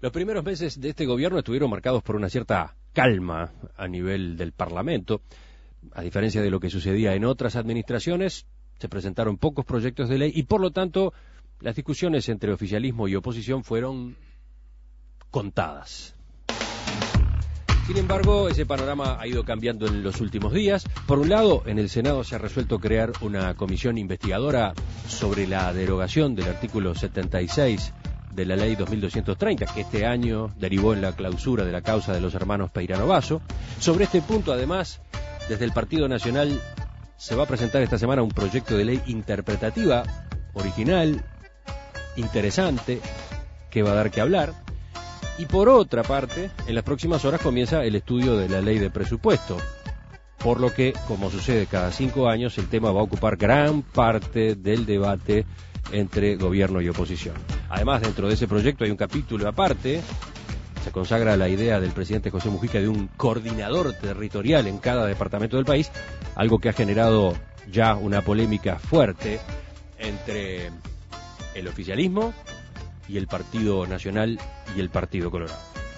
Los primeros meses de este gobierno estuvieron marcados por una cierta calma a nivel del Parlamento. A diferencia de lo que sucedía en otras administraciones, se presentaron pocos proyectos de ley y, por lo tanto, las discusiones entre oficialismo y oposición fueron contadas. Sin embargo, ese panorama ha ido cambiando en los últimos días. Por un lado, en el Senado se ha resuelto crear una comisión investigadora sobre la derogación del artículo 76 de la ley 2230, que este año derivó en la clausura de la causa de los hermanos Peirano Basso. Sobre este punto, además, desde el Partido Nacional se va a presentar esta semana un proyecto de ley interpretativa, original, interesante, que va a dar que hablar. Y por otra parte, en las próximas horas comienza el estudio de la ley de presupuesto, por lo que, como sucede cada 5 años, el tema va a ocupar gran parte del debate entre gobierno y oposición. Además, dentro de ese proyecto hay un capítulo aparte. Se consagra la idea del presidente José Mujica de un coordinador territorial en cada departamento del país, algo que ha generado ya una polémica fuerte entre el oficialismo y el Partido Nacional y el Partido Colorado.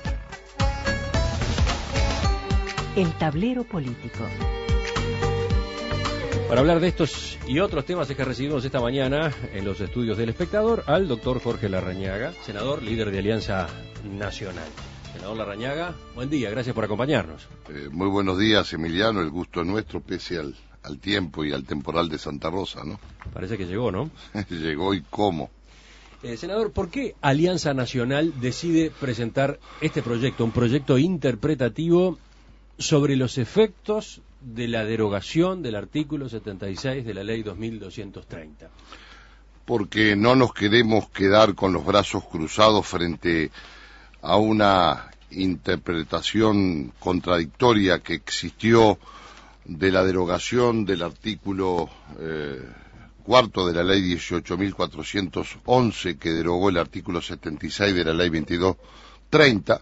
El tablero político. Para hablar de estos y otros temas es que recibimos esta mañana en los estudios del Espectador al doctor Jorge Larrañaga, senador, líder de Alianza Nacional. Senador Larrañaga, buen día, gracias por acompañarnos. Muy buenos días, Emiliano, el gusto es nuestro, pese al tiempo y al temporal de Santa Rosa, ¿no? Parece que llegó, ¿no? Llegó y cómo. Senador, ¿por qué Alianza Nacional decide presentar este proyecto, un proyecto interpretativo sobre los efectos de la derogación del artículo 76 de la ley 2230? Porque no nos queremos quedar con los brazos cruzados frente a una interpretación contradictoria que existió de la derogación del artículo cuarto de la ley 18.411, que derogó el artículo 76 de la ley 2230,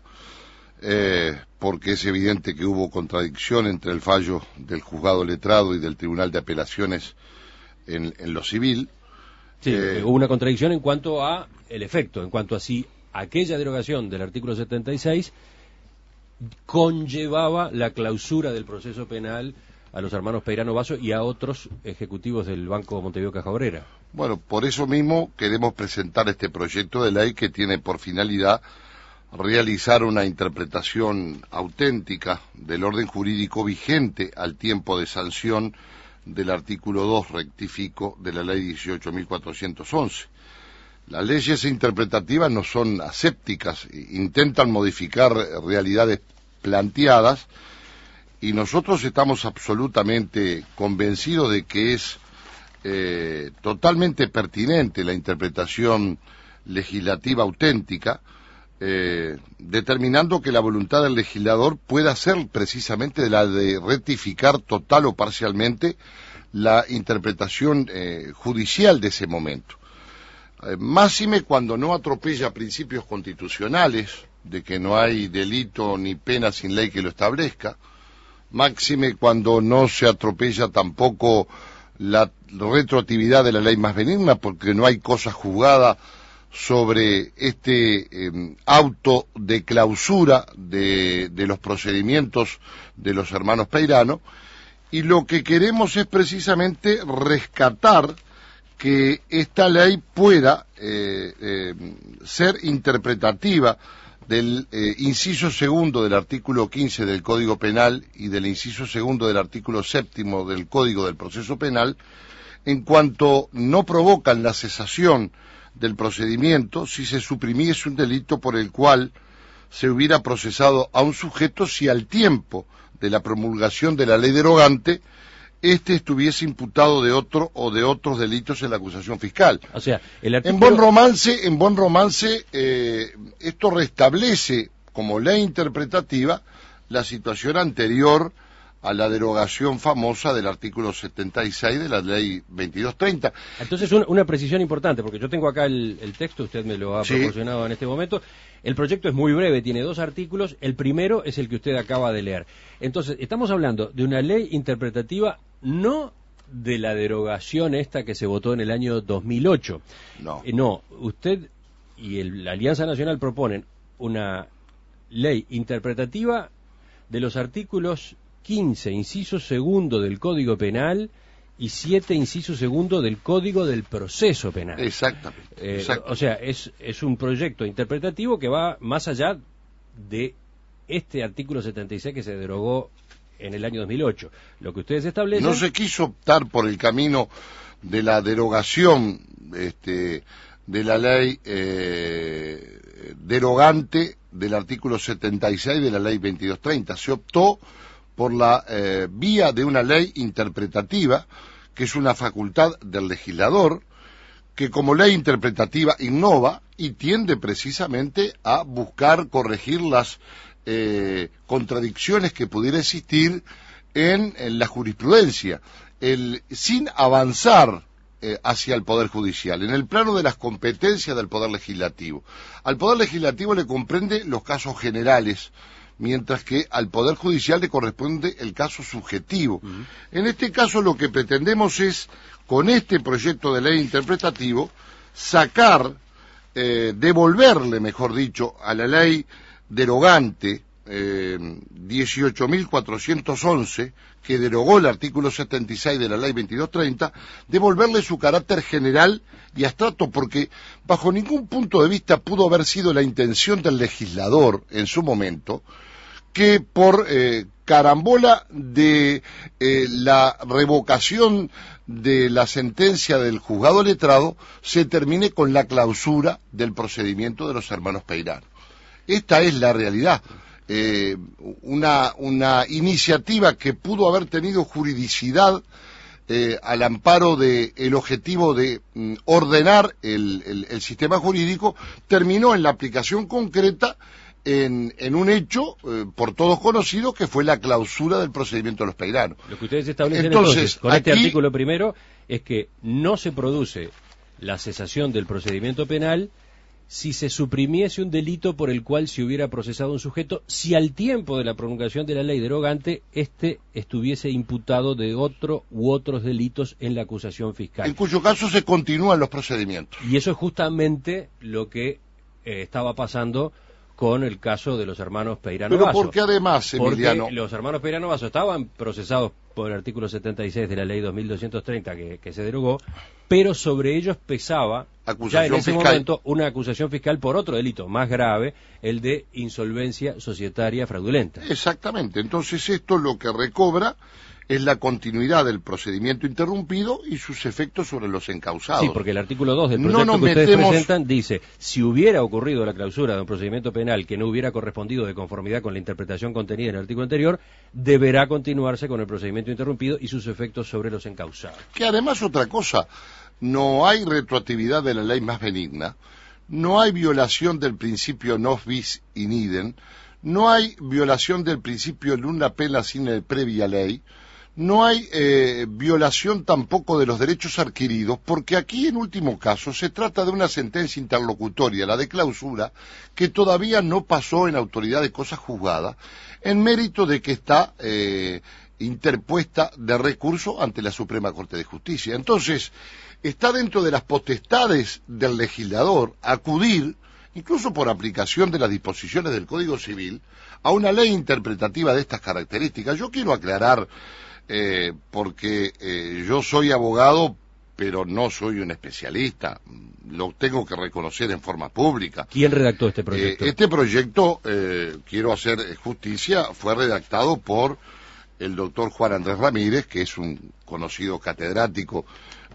porque es evidente que hubo contradicción entre el fallo del juzgado letrado y del Tribunal de Apelaciones en lo civil. Sí, hubo una contradicción en cuanto a el efecto, en cuanto a si aquella derogación del artículo 76 conllevaba la clausura del proceso penal a los hermanos Peirano Basso y a otros ejecutivos del Banco Montevideo Caja Obrera. Bueno, por eso mismo queremos presentar este proyecto de ley que tiene por finalidad realizar una interpretación auténtica del orden jurídico vigente al tiempo de sanción del artículo 2 rectifico de la ley 18.411. Las leyes interpretativas no son asépticas, intentan modificar realidades planteadas, y nosotros estamos absolutamente convencidos de que es totalmente pertinente la interpretación legislativa auténtica, determinando que la voluntad del legislador pueda ser precisamente la de rectificar total o parcialmente la interpretación judicial de ese momento. Máxime cuando no atropella principios constitucionales, de que no hay delito ni pena sin ley que lo establezca. Máxime cuando no se atropella tampoco la retroactividad de la ley más benigna, porque no hay cosa juzgada sobre este auto de clausura de los procedimientos de los hermanos Peirano, y lo que queremos es precisamente rescatar que esta ley pueda ser interpretativa del inciso segundo del artículo 15 del Código Penal y del inciso segundo del artículo séptimo del Código del Proceso Penal, en cuanto no provocan la cesación del procedimiento si se suprimiese un delito por el cual se hubiera procesado a un sujeto si al tiempo de la promulgación de la ley derogante éste estuviese imputado de otro o de otros delitos en la acusación fiscal. O sea, el artículo... En buen romance, esto restablece como ley interpretativa la situación anterior a la derogación famosa del artículo 76 de la ley 2230. Entonces, una precisión importante, porque yo tengo acá el texto, usted me lo ha proporcionado en este momento. El proyecto es muy breve, tiene 2 artículos, el primero es el que usted acaba de leer. Entonces, estamos hablando de una ley interpretativa no de la derogación esta que se votó en el año 2008. No, usted y la Alianza Nacional proponen una ley interpretativa de los artículos 15, inciso segundo del Código Penal y 7, inciso segundo del Código del Proceso Penal. Exactamente. O sea, es un proyecto interpretativo que va más allá de este artículo 76 que se derogó en el año 2008. Lo que ustedes establecen... No se quiso optar por el camino de la derogación de la ley derogante del artículo 76 de la ley 2230. Se optó por la vía de una ley interpretativa, que es una facultad del legislador, que como ley interpretativa innova y tiende precisamente a buscar corregir las contradicciones que pudiera existir en la jurisprudencia, sin avanzar hacia el Poder Judicial, en el plano de las competencias del Poder Legislativo. Al Poder Legislativo le comprende los casos generales, mientras que al Poder Judicial le corresponde el caso subjetivo. En este caso lo que pretendemos es, con este proyecto de ley interpretativo, sacar, devolverle, mejor dicho, a la ley derogante 18.411, que derogó el artículo 76 de la ley 2230, devolverle su carácter general y abstracto, porque bajo ningún punto de vista pudo haber sido la intención del legislador en su momento que por carambola de la revocación de la sentencia del juzgado letrado se termine con la clausura del procedimiento de los hermanos Peirano. Esta es la realidad. Una iniciativa que pudo haber tenido juridicidad al amparo del objetivo de ordenar el sistema jurídico, terminó en la aplicación concreta en un hecho por todos conocido, que fue la clausura del procedimiento de los Peirano. Lo que ustedes establecen entonces con este artículo primero es que no se produce la cesación del procedimiento penal si se suprimiese un delito por el cual se hubiera procesado un sujeto, si al tiempo de la promulgación de la ley derogante éste estuviese imputado de otro u otros delitos en la acusación fiscal. En cuyo caso se continúan los procedimientos. Y eso es justamente lo que estaba pasando con el caso de los hermanos Peirano Basso. Pero porque además, Emiliano... Porque los hermanos Peirano Basso estaban procesados por el artículo 76 de la ley 2230 que se derogó, pero sobre ellos pesaba ya en ese momento una acusación fiscal por otro delito más grave, el de insolvencia societaria fraudulenta. Exactamente. Entonces esto lo que recobra es la continuidad del procedimiento interrumpido y sus efectos sobre los encausados. Sí, porque el artículo 2 del proyecto que ustedes presentan dice: si hubiera ocurrido la clausura de un procedimiento penal que no hubiera correspondido de conformidad con la interpretación contenida en el artículo anterior, deberá continuarse con el procedimiento interrumpido y sus efectos sobre los encausados. Que además, otra cosa, no hay retroactividad de la ley más benigna, no hay violación del principio nos bis in idem, no hay violación del principio nula pena sine previa ley, no hay violación tampoco de los derechos adquiridos, porque aquí en último caso se trata de una sentencia interlocutoria, la de clausura, que todavía no pasó en autoridad de cosas juzgadas, en mérito de que está interpuesta de recurso ante la Suprema Corte de Justicia. Entonces, está dentro de las potestades del legislador acudir, incluso por aplicación de las disposiciones del Código Civil, a una ley interpretativa de estas características. Yo quiero aclarar, porque yo soy abogado, pero no soy un especialista, lo tengo que reconocer en forma pública. ¿Quién redactó este proyecto? Este proyecto, quiero hacer justicia, fue redactado por el doctor Juan Andrés Ramírez, que es un conocido catedrático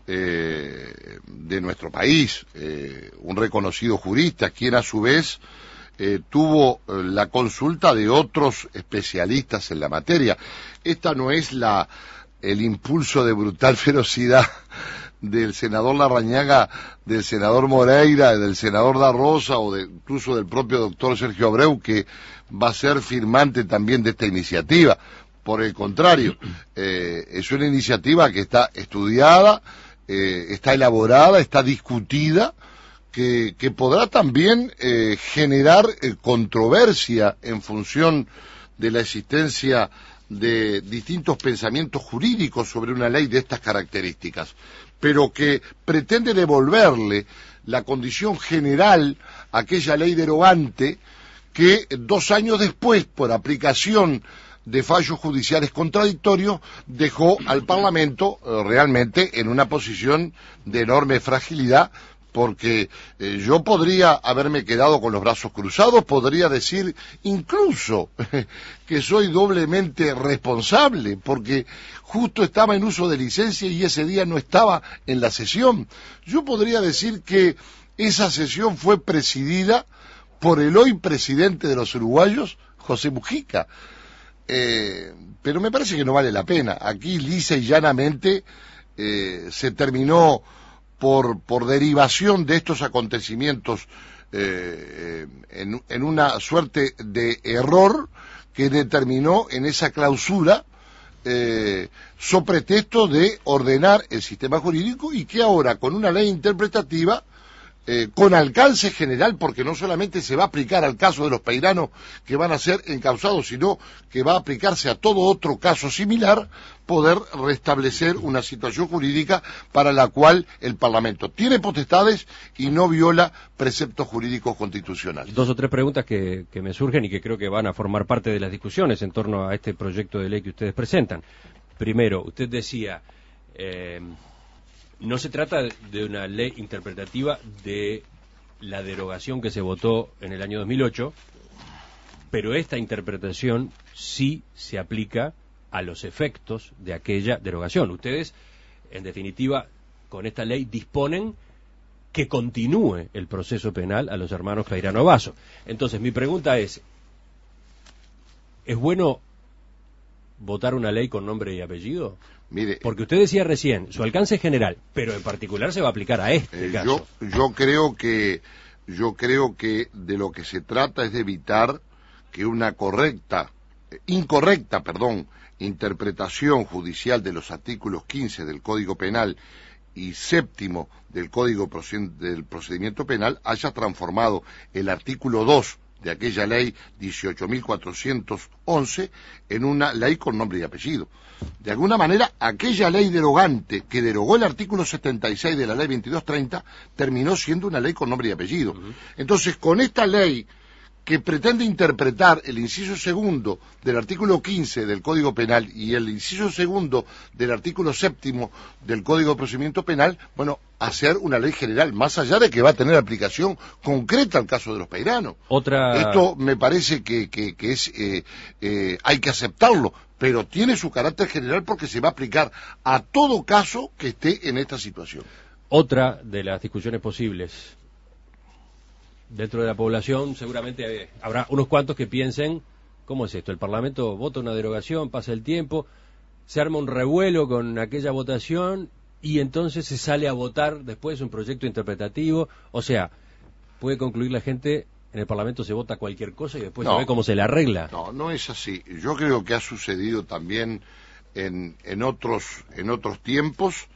de nuestro país, un reconocido jurista, quien a su vez tuvo la consulta de otros especialistas en la materia. Esta no es el impulso de brutal ferocidad del senador Larrañaga, del senador Moreira, del senador Da Rosa o incluso del propio doctor Sergio Abreu, que va a ser firmante también de esta iniciativa. Por el contrario, es una iniciativa que está estudiada, está elaborada, está discutida, que podrá también generar controversia en función de la existencia de distintos pensamientos jurídicos sobre una ley de estas características, pero que pretende devolverle la condición general a aquella ley derogante que 2 años después, por aplicación de fallos judiciales contradictorios, dejó al Parlamento realmente en una posición de enorme fragilidad, porque yo podría haberme quedado con los brazos cruzados, podría decir incluso que soy doblemente responsable, porque justo estaba en uso de licencia y ese día no estaba en la sesión. Yo podría decir que esa sesión fue presidida por el hoy presidente de los uruguayos, José Mujica. Pero me parece que no vale la pena. Aquí lisa y llanamente se terminó por derivación de estos acontecimientos en una suerte de error que determinó en esa clausura so pretexto de ordenar el sistema jurídico, y que ahora con una ley interpretativa con alcance general, porque no solamente se va a aplicar al caso de los peiranos que van a ser encausados, sino que va a aplicarse a todo otro caso similar, poder restablecer una situación jurídica para la cual el Parlamento tiene potestades y no viola preceptos jurídicos constitucionales. 2 o 3 preguntas que me surgen y que creo que van a formar parte de las discusiones en torno a este proyecto de ley que ustedes presentan. Primero, usted decía, no se trata de una ley interpretativa de la derogación que se votó en el año 2008, pero esta interpretación sí se aplica a los efectos de aquella derogación. Ustedes, en definitiva, con esta ley disponen que continúe el proceso penal a los hermanos Peirano Basso. Entonces, mi pregunta ¿es bueno votar una ley con nombre y apellido? Mire, porque usted decía recién, su alcance es general, pero en particular se va a aplicar a este caso. Yo creo que de lo que se trata es de evitar que una incorrecta, interpretación judicial de los artículos 15 del Código Penal y 7º del Código del Procedimiento Penal haya transformado el artículo 2 de aquella ley 18.411 en una ley con nombre y apellido. De alguna manera, aquella ley derogante que derogó el artículo 76 de la ley 2230 terminó siendo una ley con nombre y apellido. Entonces, con esta ley que pretende interpretar el inciso 2 del artículo 15 del Código Penal y el inciso 2 del artículo 7 del Código de Procedimiento Penal, bueno, hacer una ley general, más allá de que va a tener aplicación concreta al caso de los peiranos. Esto me parece que es hay que aceptarlo, pero tiene su carácter general porque se va a aplicar a todo caso que esté en esta situación. Otra de las discusiones posibles dentro de la población, seguramente habrá unos cuantos que piensen, ¿cómo es esto? El Parlamento vota una derogación, pasa el tiempo, se arma un revuelo con aquella votación y entonces se sale a votar después un proyecto interpretativo. O sea, puede concluir la gente, en el Parlamento se vota cualquier cosa y después se ve cómo se le arregla. No es así. Yo creo que ha sucedido también en otros tiempos.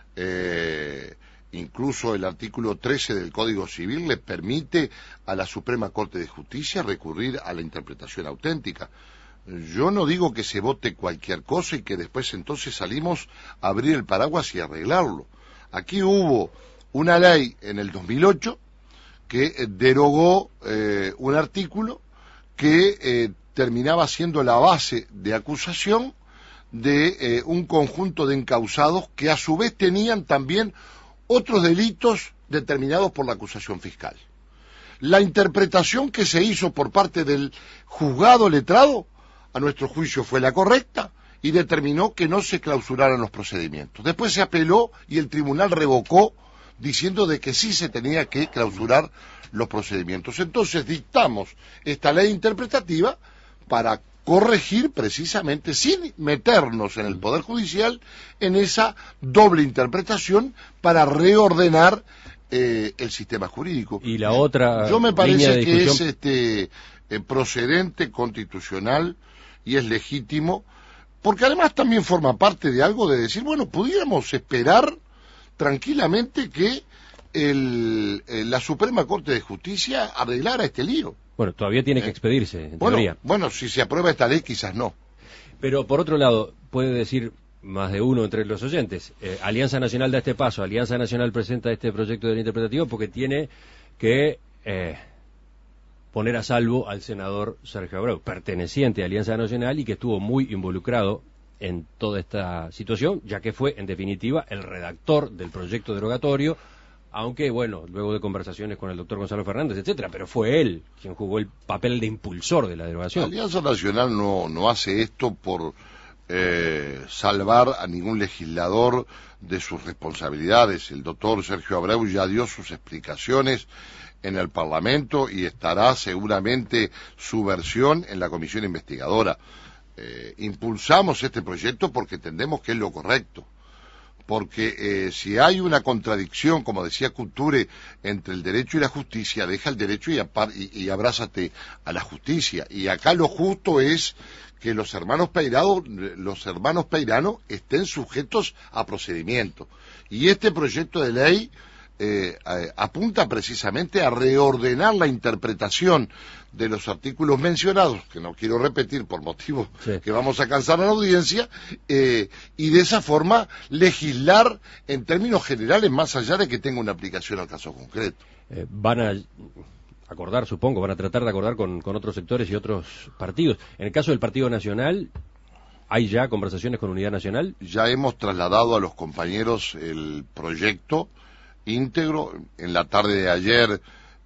Incluso el artículo 13 del Código Civil le permite a la Suprema Corte de Justicia recurrir a la interpretación auténtica. Yo no digo que se vote cualquier cosa y que después entonces salimos a abrir el paraguas y arreglarlo. Aquí hubo una ley en el 2008 que derogó un artículo que terminaba siendo la base de acusación de un conjunto de encausados que a su vez tenían también otros delitos determinados por la acusación fiscal. La interpretación que se hizo por parte del juzgado letrado, a nuestro juicio, fue la correcta y determinó que no se clausuraran los procedimientos. Después se apeló y el tribunal revocó diciendo de que sí se tenía que clausurar los procedimientos. Entonces dictamos esta ley interpretativa para corregir precisamente, sin meternos en el Poder Judicial, en esa doble interpretación para reordenar el sistema jurídico. Y la otra, yo me parece que es procedente, constitucional y es legítimo, porque además también forma parte de algo de decir, bueno, pudiéramos esperar tranquilamente que la Suprema Corte de Justicia arreglara este lío. Bueno, todavía tiene que expedirse, en teoría. Bueno, si se aprueba esta ley, quizás no. Pero, por otro lado, puede decir más de uno entre los oyentes, Alianza Nacional da este paso, Alianza Nacional presenta este proyecto de ley interpretativo porque tiene que poner a salvo al senador Sergio Abreu, perteneciente a Alianza Nacional y que estuvo muy involucrado en toda esta situación, ya que fue, en definitiva, el redactor del proyecto derogatorio, aunque, bueno, luego de conversaciones con el doctor Gonzalo Fernández, etcétera, pero fue él quien jugó el papel de impulsor de la derogación. La Alianza Nacional no hace esto por salvar a ningún legislador de sus responsabilidades. El doctor Sergio Abreu ya dio sus explicaciones en el Parlamento y estará seguramente su versión en la comisión investigadora. Impulsamos este proyecto porque entendemos que es lo correcto. Porque si hay una contradicción, como decía Couture, entre el derecho y la justicia, deja el derecho y abrázate a la justicia. Y acá lo justo es que los hermanos Peirano estén sujetos a procedimiento. Y este proyecto de ley apunta precisamente a reordenar la interpretación de los artículos mencionados, que no quiero repetir por motivos que vamos a cansar a la audiencia, y de esa forma legislar en términos generales más allá de que tenga una aplicación al caso concreto. Van a acordar, supongo, van a tratar de acordar con otros sectores y otros partidos. En el caso del Partido Nacional, ¿hay ya conversaciones con Unidad Nacional? Ya hemos trasladado a los compañeros el proyecto íntegro. En la tarde de ayer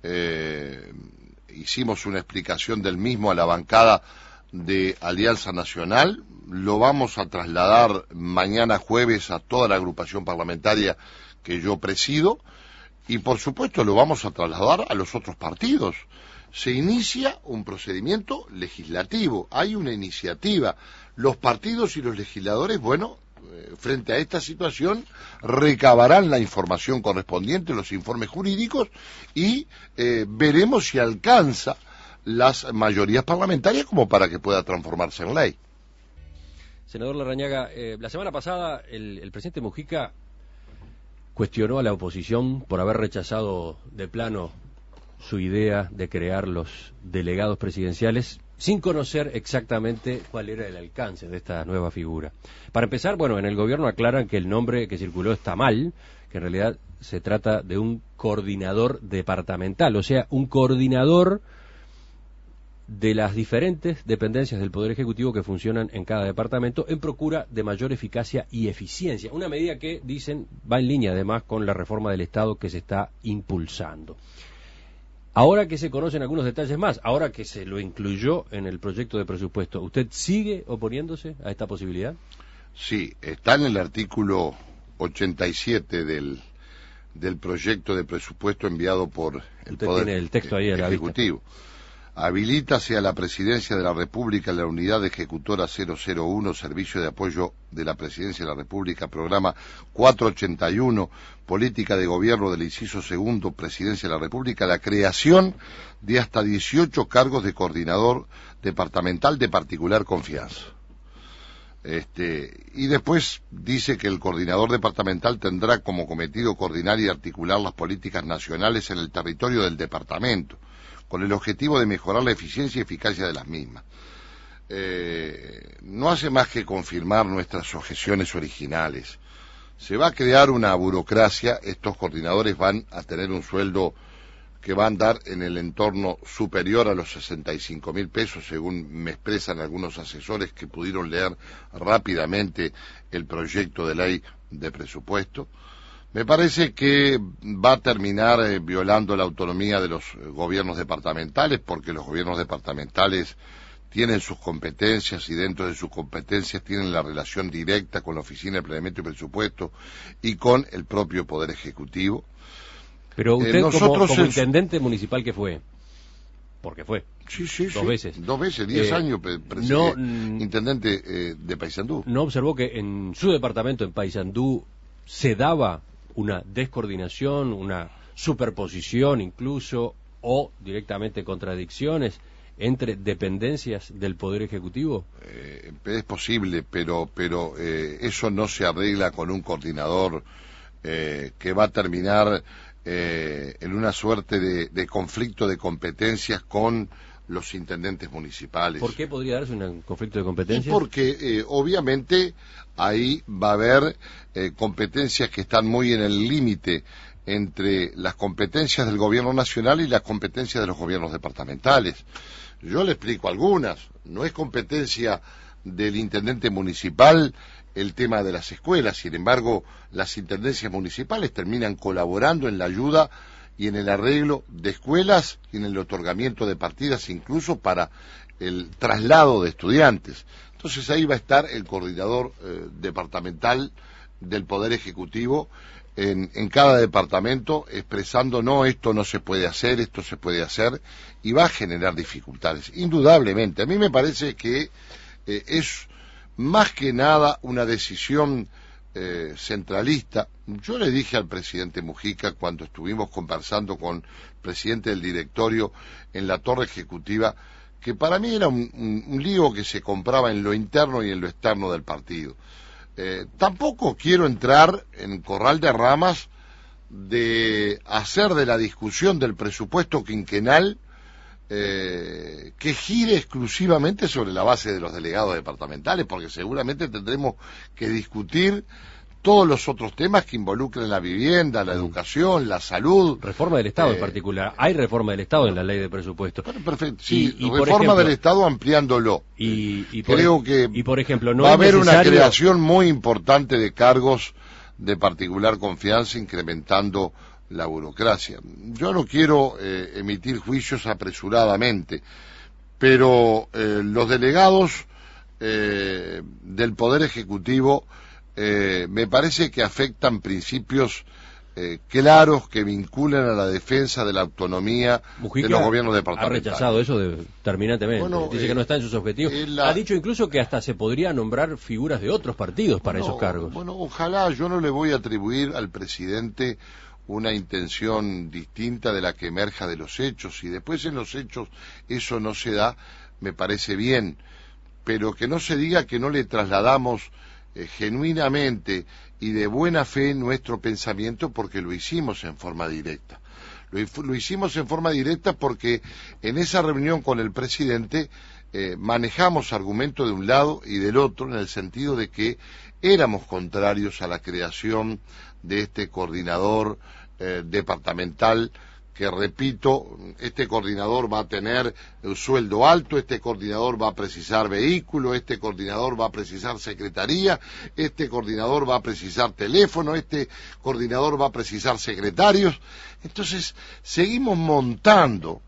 hicimos una explicación del mismo a la bancada de Alianza Nacional. Lo vamos a trasladar mañana jueves a toda la agrupación parlamentaria que yo presido y por supuesto lo vamos a trasladar a los otros partidos. Se inicia un procedimiento legislativo, hay una iniciativa. Los partidos y los legisladores, bueno, frente a esta situación, recabarán la información correspondiente, los informes jurídicos, y veremos si alcanza las mayorías parlamentarias como para que pueda transformarse en ley. Senador Larrañaga, la semana pasada el presidente Mujica cuestionó a la oposición por haber rechazado de plano su idea de crear los delegados presidenciales sin conocer exactamente cuál era el alcance de esta nueva figura. Para empezar, bueno, en el gobierno aclaran que el nombre que circuló está mal, que en realidad se trata de un coordinador departamental, o sea, un coordinador de las diferentes dependencias del Poder Ejecutivo que funcionan en cada departamento en procura de mayor eficacia y eficiencia. Una medida que, dicen, va en línea además con la reforma del Estado que se está impulsando. Ahora que se conocen algunos detalles más, ahora que se lo incluyó en el proyecto de presupuesto, ¿usted sigue oponiéndose a esta posibilidad? Sí, está en el artículo 87 del proyecto de presupuesto enviado por el Poder tiene el texto ahí Ejecutivo. Habilítase a la Presidencia de la República la Unidad Ejecutora 001, Servicio de Apoyo de la Presidencia de la República, Programa 481, Política de Gobierno del Inciso Segundo, Presidencia de la República, la creación de hasta 18 cargos de coordinador departamental de particular confianza. Y después dice que el coordinador departamental tendrá como cometido coordinar y articular las políticas nacionales en el territorio del departamento, con el objetivo de mejorar la eficiencia y eficacia de las mismas. No hace más que confirmar nuestras objeciones originales. Se va a crear una burocracia, estos coordinadores van a tener un sueldo que va a andar en el entorno superior a los 65.000 pesos, según me expresan algunos asesores que pudieron leer rápidamente el proyecto de ley de presupuesto. Me parece que va a terminar violando la autonomía de los gobiernos departamentales, porque los gobiernos departamentales tienen sus competencias y dentro de sus competencias tienen la relación directa con la Oficina de Planeamiento y Presupuesto y con el propio Poder Ejecutivo. Pero usted como intendente municipal que fue, porque fue dos veces, 10 años intendente de Paysandú. ¿No observó que en su departamento, en Paysandú, se daba una descoordinación, una superposición incluso, o directamente contradicciones entre dependencias del Poder Ejecutivo? Es posible, pero eso no se arregla con un coordinador que va a terminar en una suerte de conflicto de competencias con los intendentes municipales. ¿Por qué podría darse un conflicto de competencias? Porque obviamente ahí va a haber competencias que están muy en el límite entre las competencias del gobierno nacional y las competencias de los gobiernos departamentales. Yo le explico algunas. No es competencia del intendente municipal el tema de las escuelas. Sin embargo, las intendencias municipales terminan colaborando en la ayuda y en el arreglo de escuelas y en el otorgamiento de partidas, incluso para el traslado de estudiantes. Entonces ahí va a estar el coordinador departamental del Poder Ejecutivo en cada departamento expresando: no, esto no se puede hacer, esto se puede hacer, y va a generar dificultades, indudablemente. A mí me parece que es más que nada una decisión centralista. Yo le dije al presidente Mujica, cuando estuvimos conversando con el presidente del directorio en la torre ejecutiva, que para mí era un lío que se compraba en lo interno y en lo externo del partido. Tampoco quiero entrar en corral de ramas de hacer de la discusión del presupuesto quinquenal que gire exclusivamente sobre la base de los delegados departamentales, porque seguramente tendremos que discutir todos los otros temas que involucren la vivienda, la educación, la salud. Reforma del Estado en particular. Hay reforma del Estado en la ley de presupuesto. Perfecto, sí, y reforma del Estado ampliándolo. Creo que por ejemplo, no va a haber una creación muy importante de cargos de particular confianza, incrementando la burocracia. Yo no quiero emitir juicios apresuradamente, pero los delegados del Poder Ejecutivo me parece que afectan principios claros que vinculan a la defensa de la autonomía de los gobiernos departamentales. Ha rechazado eso terminantemente. Bueno, dice que no está en sus objetivos. Ha dicho incluso que hasta se podría nombrar figuras de otros partidos para esos cargos. Bueno, ojalá. Yo no le voy a atribuir al presidente una intención distinta de la que emerja de los hechos. Y después en los hechos eso no se da, me parece bien. Pero que no se diga que no le trasladamos genuinamente y de buena fe nuestro pensamiento, porque lo hicimos en forma directa. Lo hicimos en forma directa porque en esa reunión con el presidente manejamos argumentos de un lado y del otro, en el sentido de que éramos contrarios a la creación de este coordinador departamental, que, repito, este coordinador va a tener un sueldo alto, este coordinador va a precisar vehículo, este coordinador va a precisar secretaría, este coordinador va a precisar teléfono, este coordinador va a precisar secretarios. Entonces, seguimos montando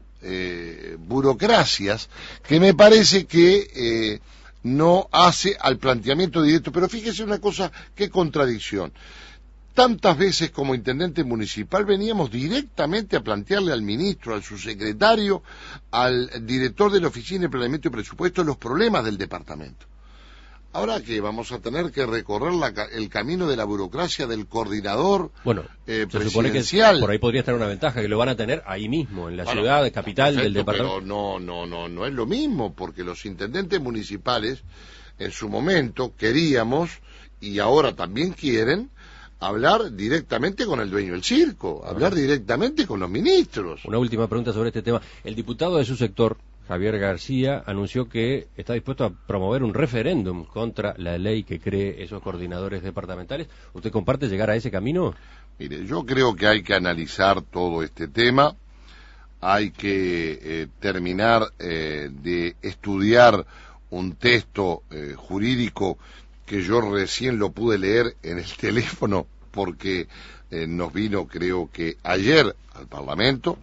burocracias que me parece que no hace al planteamiento directo. Pero fíjese una cosa, qué contradicción. Tantas veces como intendente municipal veníamos directamente a plantearle al ministro, al subsecretario, al director de la Oficina de Planeamiento y Presupuesto los problemas del departamento. Ahora que vamos a tener que recorrer el camino de la burocracia del coordinador se supone que por ahí podría estar una ventaja, que lo van a tener ahí mismo, en la ciudad capital del departamento. Pero no es lo mismo, porque los intendentes municipales en su momento queríamos, y ahora también quieren, hablar directamente con el dueño del circo, hablar directamente con los ministros. Una última pregunta sobre este tema. El diputado de su sector, Javier García, anunció que está dispuesto a promover un referéndum contra la ley que cree esos coordinadores departamentales. ¿Usted comparte llegar a ese camino? Mire, yo creo que hay que analizar todo este tema, hay que terminar de estudiar un texto jurídico que yo recién lo pude leer en el teléfono, porque nos vino, creo que ayer, al Parlamento.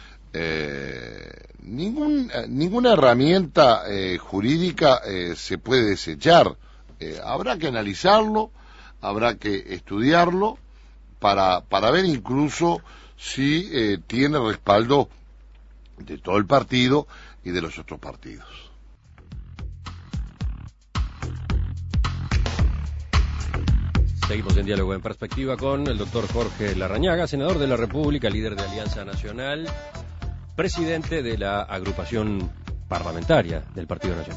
Ninguna herramienta jurídica se puede desechar. Habrá que analizarlo, habrá que estudiarlo para ver incluso si tiene respaldo de todo el partido y de los otros partidos. Seguimos en Diálogo en Perspectiva con el doctor Jorge Larrañaga, senador de la República, líder de Alianza Nacional, presidente de la agrupación parlamentaria del Partido Nacional.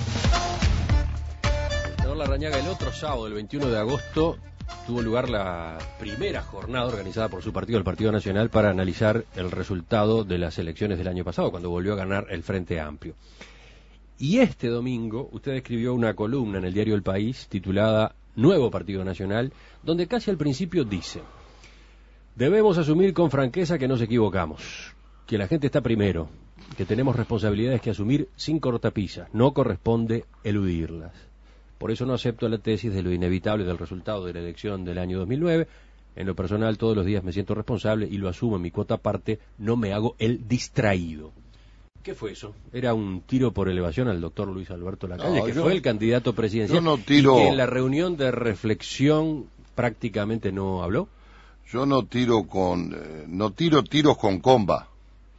Senador Larrañaga, el otro sábado, el 21 de agosto, tuvo lugar la primera jornada organizada por su partido, el Partido Nacional, para analizar el resultado de las elecciones del año pasado, cuando volvió a ganar el Frente Amplio. Y este domingo usted escribió una columna en el diario El País titulada Nuevo Partido Nacional, donde casi al principio dice: Debemos asumir con franqueza que nos equivocamos, que la gente está primero, que tenemos responsabilidades que asumir sin cortapisas, no corresponde eludirlas. Por eso no acepto la tesis de lo inevitable del resultado de la elección del año 2009. En lo personal, todos los días me siento responsable y lo asumo en mi cuota aparte, no me hago el distraído. ¿Qué fue eso? ¿Era un tiro por elevación al doctor Luis Alberto Lacalle, que fue el candidato presidencial, yo no tiro, y que en la reunión de reflexión prácticamente no habló? Yo no tiro tiros con comba.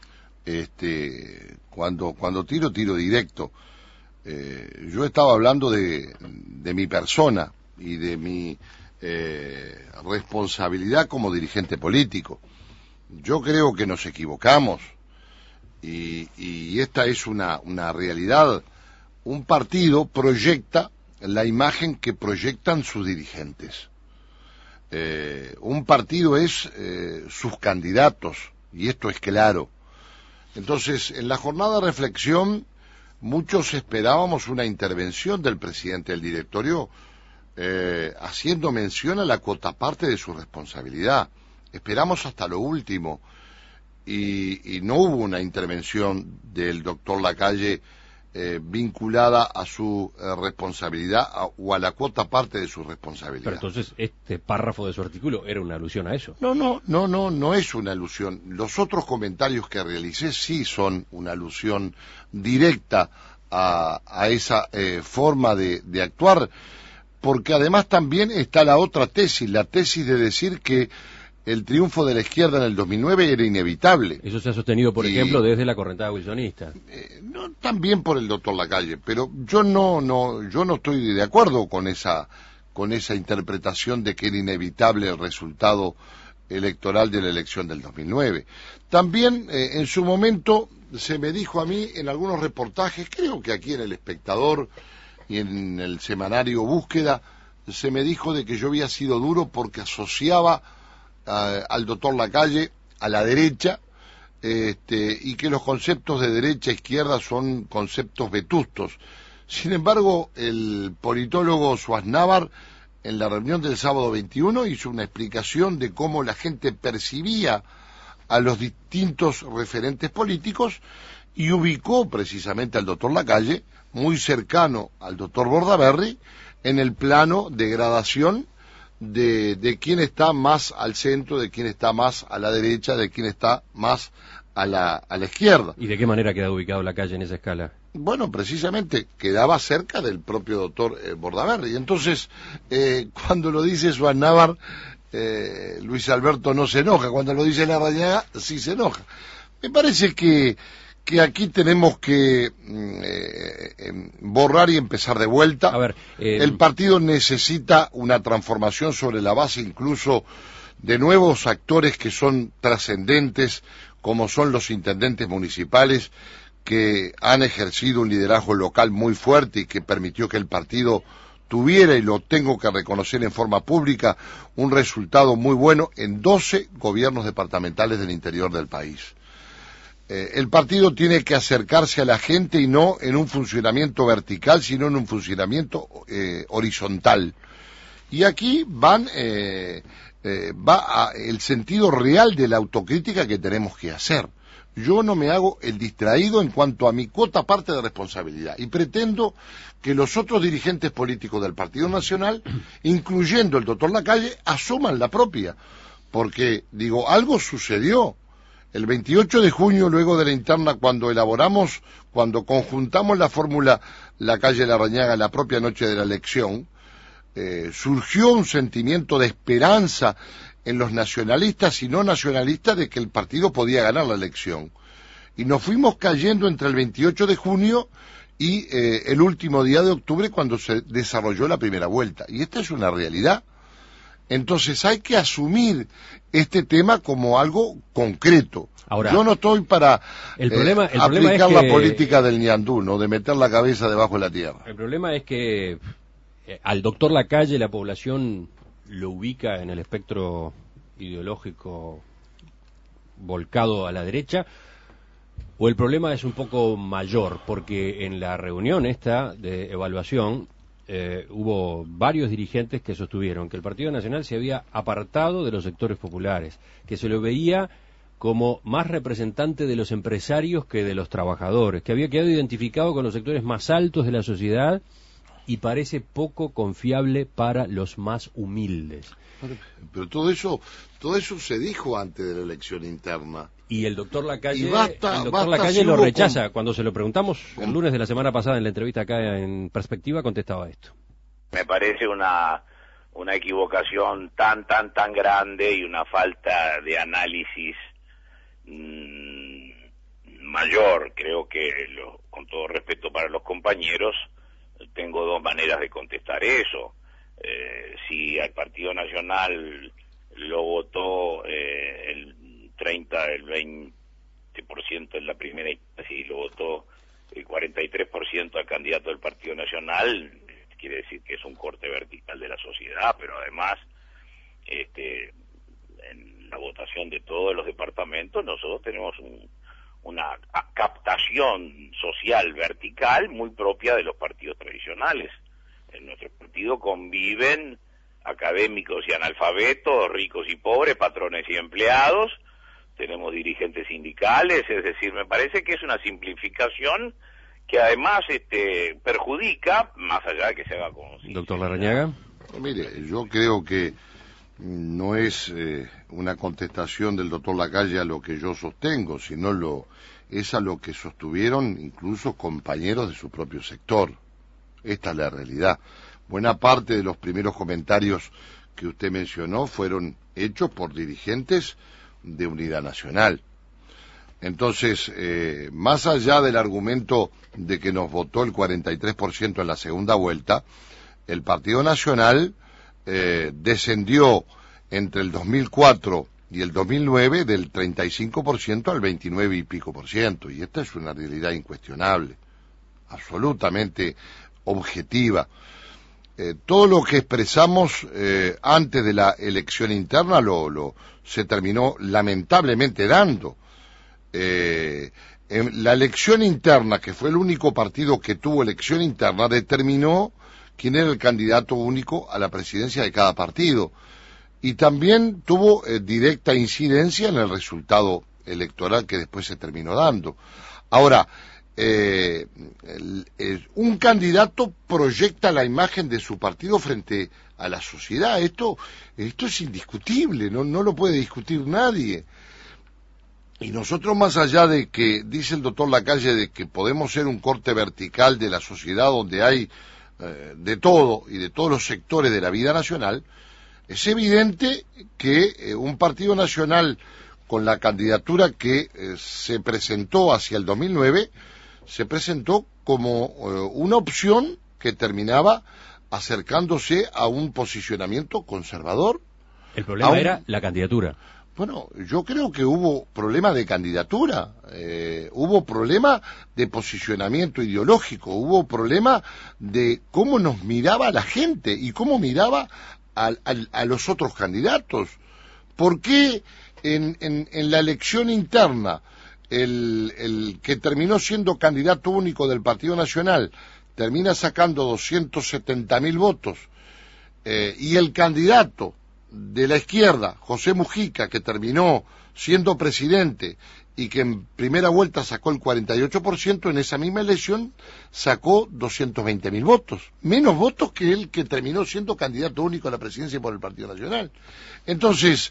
Cuando tiro directo. Yo estaba hablando de mi persona y de mi responsabilidad como dirigente político. Yo creo que nos equivocamos y esta es una realidad. Un partido proyecta la imagen que proyectan sus dirigentes. Un partido es sus candidatos, y esto es claro. Entonces, en la jornada de reflexión, muchos esperábamos una intervención del presidente del directorio haciendo mención a la cuota parte de su responsabilidad. Esperamos hasta lo último y no hubo una intervención del doctor Lacalle vinculada a su responsabilidad o a la cuota parte de su responsabilidad. Pero entonces este párrafo de su artículo era una alusión a eso. No es una alusión. Los otros comentarios que realicé sí son una alusión directa a esa forma de actuar, porque además también está la otra tesis, la tesis de decir que el triunfo de la izquierda en el 2009 era inevitable. Eso se ha sostenido, por ejemplo, desde la correntada wilsonista. También por el doctor Lacalle, pero yo no estoy de acuerdo con esa interpretación de que era inevitable el resultado electoral de la elección del 2009. También en su momento se me dijo a mí en algunos reportajes, creo que aquí en El Espectador y en el semanario Búsqueda, se me dijo de que yo había sido duro porque asociaba al doctor Lacalle a la derecha, y que los conceptos de derecha e izquierda son conceptos vetustos. Sin embargo, el politólogo Schwarzenegger, en la reunión del sábado 21, hizo una explicación de cómo la gente percibía a los distintos referentes políticos y ubicó precisamente al doctor Lacalle muy cercano al doctor Bordaberry en el plano de gradación de quién está más al centro, de quién está más a la derecha, de quién está más a la izquierda. ¿Y de qué manera queda ubicado Lacalle en esa escala? Bueno, precisamente quedaba cerca del propio doctor Bordaberry. Entonces, cuando lo dice Schwarzenegger, Luis Alberto no se enoja. Cuando lo dice Larrañaga, sí se enoja. Me parece que aquí tenemos que borrar y empezar de vuelta. A ver, el partido necesita una transformación sobre la base incluso de nuevos actores que son trascendentes, como son los intendentes municipales, que han ejercido un liderazgo local muy fuerte y que permitió que el partido tuviera, y lo tengo que reconocer en forma pública, un resultado muy bueno en 12 gobiernos departamentales del interior del país. El partido tiene que acercarse a la gente y no en un funcionamiento vertical, sino en un funcionamiento horizontal. Y aquí va el sentido real de la autocrítica que tenemos que hacer. Yo no me hago el distraído en cuanto a mi cuota parte de responsabilidad y pretendo que los otros dirigentes políticos del Partido Nacional, incluyendo el doctor Lacalle, asuman la propia. Porque, digo, algo sucedió. El 28 de junio, luego de la interna, cuando conjuntamos la fórmula Lacalle-Larrañaga la propia noche de la elección, surgió un sentimiento de esperanza en los nacionalistas y no nacionalistas de que el partido podía ganar la elección. Y nos fuimos cayendo entre el 28 de junio y el último día de octubre, cuando se desarrolló la primera vuelta. Y esta es una realidad. Entonces hay que asumir este tema como algo concreto. Ahora, yo no estoy para aplicar la es que política del ñandú, ¿no? De meter la cabeza debajo de la tierra. El problema es que al doctor Lacalle la población lo ubica en el espectro ideológico volcado a la derecha, o el problema es un poco mayor, porque en la reunión esta de evaluación hubo varios dirigentes que sostuvieron que el Partido Nacional se había apartado de los sectores populares, que se lo veía como más representante de los empresarios que de los trabajadores, que había quedado identificado con los sectores más altos de la sociedad y parece poco confiable para los más humildes. Pero todo eso se dijo antes de la elección interna. Y el doctor Lacalle, Si lo rechaza. Cuando se lo preguntamos el lunes de la semana pasada en la entrevista acá en Perspectiva, contestaba esto. Me parece una equivocación tan grande y una falta de análisis mayor. Creo que, con todo respeto para los compañeros, tengo dos maneras de contestar eso. Si al Partido Nacional lo votó el 20% en la primera instancia y lo votó el 43% al candidato del Partido Nacional, quiere decir que es un corte vertical de la sociedad, pero además en la votación de todos los departamentos nosotros tenemos una captación social vertical muy propia de los partidos tradicionales. En nuestro partido conviven académicos y analfabetos, ricos y pobres, patrones y empleados, tenemos dirigentes sindicales, es decir, me parece que es una simplificación que además perjudica, más allá de que se haga conocido. Doctor Larrañaga. Mire, yo creo que no es una contestación del doctor Lacalle a lo que yo sostengo, sino es a lo que sostuvieron incluso compañeros de su propio sector. Esta es la realidad. Buena parte de los primeros comentarios que usted mencionó fueron hechos por dirigentes de Unidad Nacional. Entonces, más allá del argumento de que nos votó el 43% en la segunda vuelta, el Partido Nacional descendió entre el 2004 y el 2009 del 35% al 29 y pico por ciento, y esta es una realidad incuestionable, absolutamente objetiva. Todo lo que expresamos antes de la elección interna se terminó lamentablemente dando. En la elección interna, que fue el único partido que tuvo elección interna, determinó quién era el candidato único a la presidencia de cada partido. Y también tuvo directa incidencia en el resultado electoral que después se terminó dando. Ahora, un candidato proyecta la imagen de su partido frente a la sociedad. Esto es indiscutible, no lo puede discutir nadie. Y nosotros, más allá de que, dice el doctor Lacalle, de que podemos ser un corte vertical de la sociedad donde hay de todo y de todos los sectores de la vida nacional, es evidente que un partido nacional con la candidatura que se presentó hacia el 2009, se presentó como una opción que terminaba acercándose a un posicionamiento conservador. El problema era la candidatura. Bueno, yo creo que hubo problema de candidatura, hubo problema de posicionamiento ideológico, hubo problema de cómo nos miraba la gente y cómo miraba a los otros candidatos. ¿Por qué en la elección interna el que terminó siendo candidato único del Partido Nacional termina sacando 270.000 votos y el candidato de la izquierda, José Mujica, que terminó siendo presidente y que en primera vuelta sacó el 48%, en esa misma elección sacó 220.000 votos, menos votos que el que terminó siendo candidato único a la presidencia por el Partido Nacional? Entonces,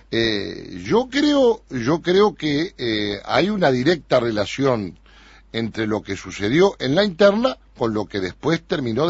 yo creo que hay una directa relación entre lo que sucedió en la interna con lo que después terminó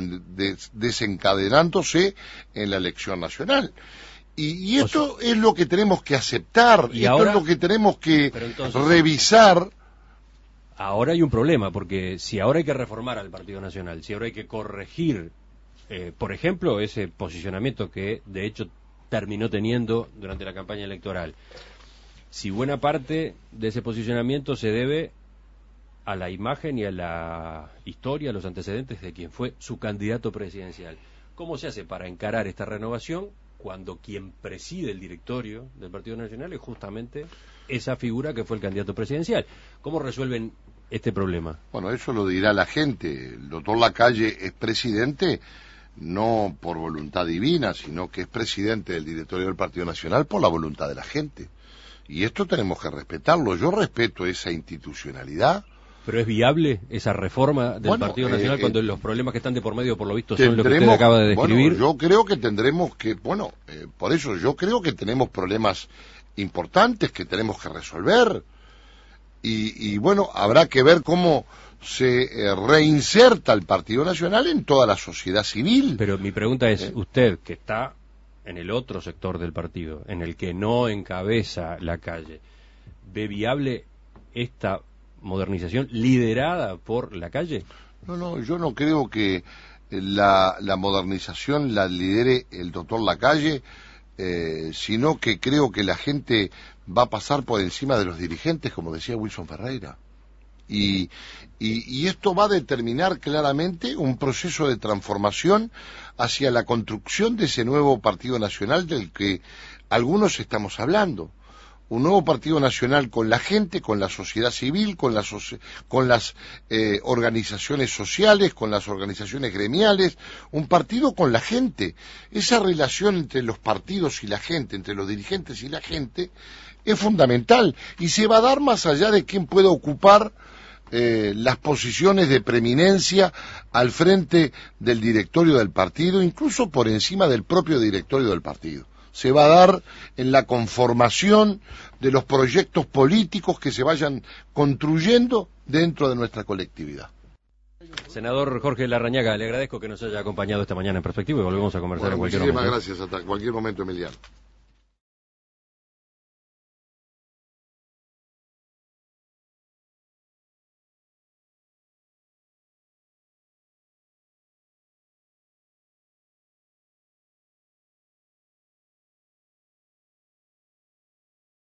desencadenándose en la elección nacional. Y esto es lo que tenemos que aceptar, y esto es lo que tenemos que revisar. Ahora hay un problema, porque si ahora hay que reformar al Partido Nacional, si ahora hay que corregir, por ejemplo, ese posicionamiento que de hecho terminó teniendo durante la campaña electoral, si buena parte de ese posicionamiento se debe a la imagen y a la historia, a los antecedentes de quien fue su candidato presidencial, ¿cómo se hace para encarar esta renovación cuando quien preside el directorio del Partido Nacional es justamente esa figura que fue el candidato presidencial? ¿Cómo resuelven este problema? Bueno, eso lo dirá la gente. El doctor Lacalle es presidente no por voluntad divina, sino que es presidente del directorio del Partido Nacional por la voluntad de la gente. Y esto tenemos que respetarlo. Yo respeto esa institucionalidad. ¿Pero es viable esa reforma del Partido Nacional cuando los problemas que están de por medio, por lo visto, son lo que usted acaba de describir? Bueno, yo creo que tendremos que, por eso yo creo que tenemos problemas importantes que tenemos que resolver. Y bueno, habrá que ver cómo se reinserta el Partido Nacional en toda la sociedad civil. Pero mi pregunta es, usted que está en el otro sector del partido, en el que no encabeza Lacalle, ¿ve viable esta modernización liderada por Lacalle? No, yo no creo que la modernización la lidere el doctor Lacalle, sino que creo que la gente va a pasar por encima de los dirigentes, como decía Wilson Ferreira. Y esto va a determinar claramente un proceso de transformación hacia la construcción de ese nuevo Partido Nacional del que algunos estamos hablando. Un nuevo Partido Nacional con la gente, con la sociedad civil, con las organizaciones sociales, con las organizaciones gremiales, un partido con la gente. Esa relación entre los partidos y la gente, entre los dirigentes y la gente, es fundamental y se va a dar más allá de quién pueda ocupar las posiciones de preeminencia al frente del directorio del partido, incluso por encima del propio directorio del partido. Se va a dar en la conformación de los proyectos políticos que se vayan construyendo dentro de nuestra colectividad. Senador Jorge Larrañaga, le agradezco que nos haya acompañado esta mañana en Perspectiva y volvemos a conversar en cualquier momento. Muchísimas gracias, hasta cualquier momento, Emiliano.